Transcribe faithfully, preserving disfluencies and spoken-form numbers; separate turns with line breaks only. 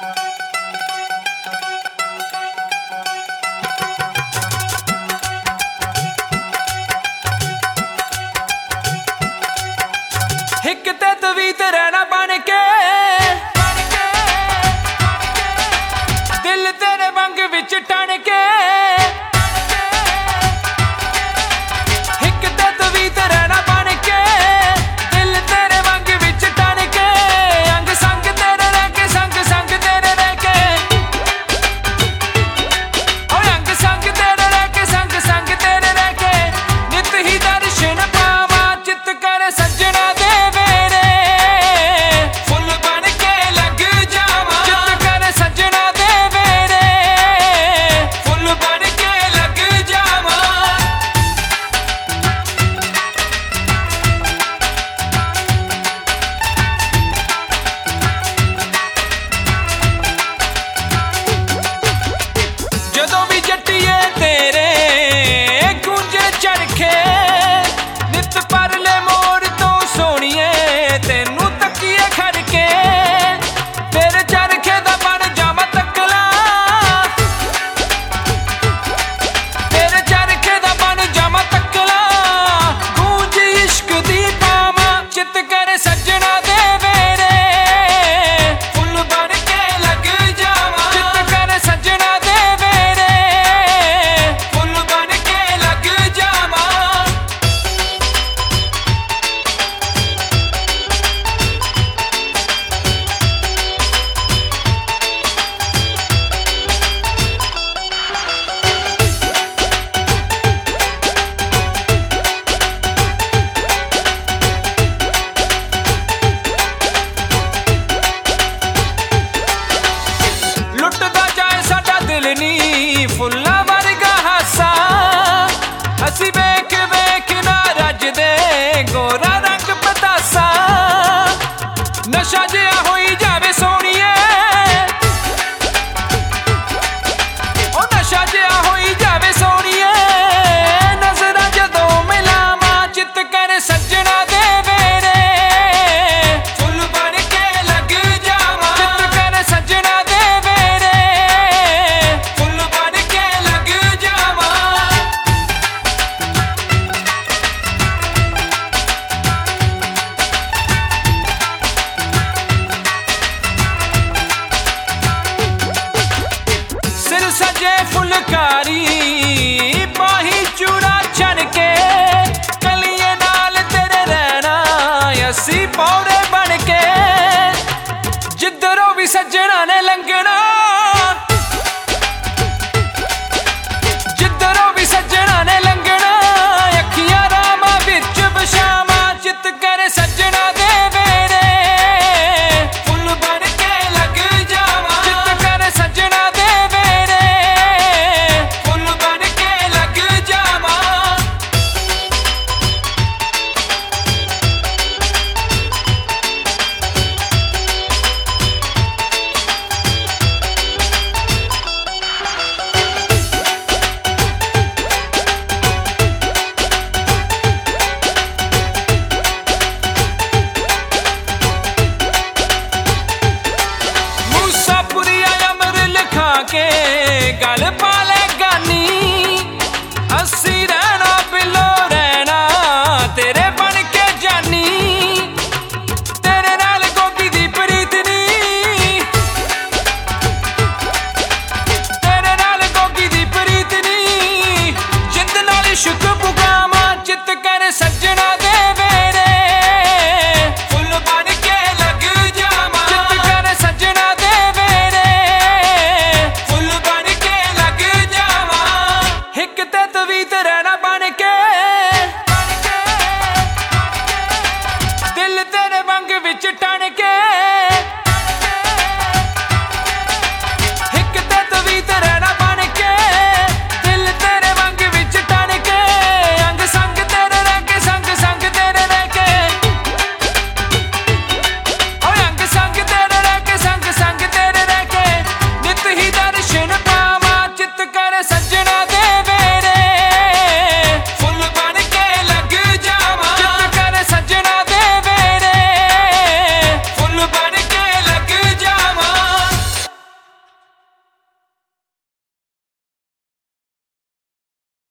हिक ते तवीत रहना बन के दिल तेरे वंग विच टन के हिक ते तवीत रहना बन के दिल तेरे वंग विच टन के अंग संग तेरे रह के संग संग तेरे रह के ओ अंग संग तेरे रह के संग संग तेरे रह के नित ही दर्शन पावा चित कर सजना फुल्ला वर्गा हासा हसी वेख वेख ना रज दे गोरा रंग पतासा नशा जिहा होई जावे सोहणीए ओ नशा जिहा होई जावे सोहणीए नजरां जदों मिलावां चित कर सजना दे वेरे फुल बन के लग जावां चित कर सजना दे वेरे सजे फुलकारी पाही चूड़ा छन के कलिए नाल तेरे रहना असी पौड़े बन के जिधरों भी सजना ने लंघना जिधरों भी सजना ने लंघना अखियां रामा विच बशामा चित कर सजना दे वेरे फुल बन के लग जावा चित कर सजना दे के गल पाले